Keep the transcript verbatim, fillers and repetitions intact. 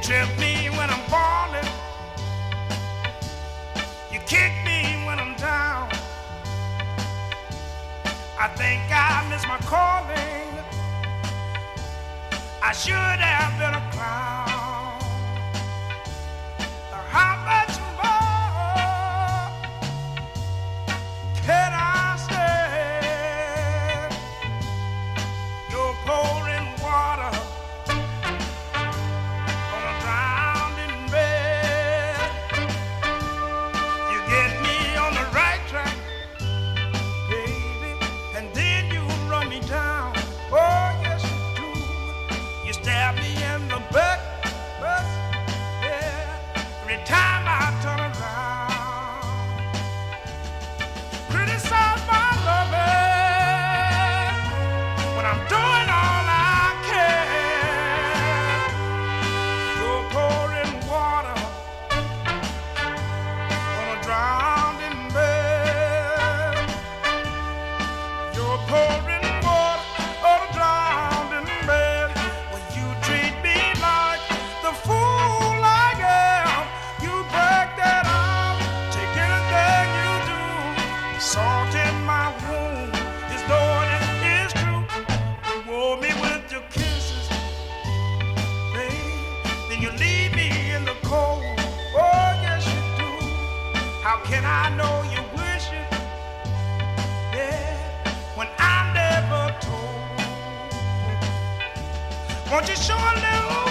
trip me when I'm falling. You kick me when I'm down. I think I miss my calling. I should have been a clown. How much more can I stand? You're pouring water on a drowning bed. You get me on the right track, baby, and then you run me down. Oh, yes, you do. You stab me in the back, but yeah, every time I turn around, criticize my loving when I'm doing all I can. You're pouring water on a drowning bed. You're pouring water on a drowning bed. When you treat me like the fool I am, you break that arm, take anything you do. Salt in my wound is knowing it is true. You warm me with your kisses, babe, then you leave me in the cold. Oh, yes, you do. How can I know you wish it? Yeah, when I never told. Won't you show a little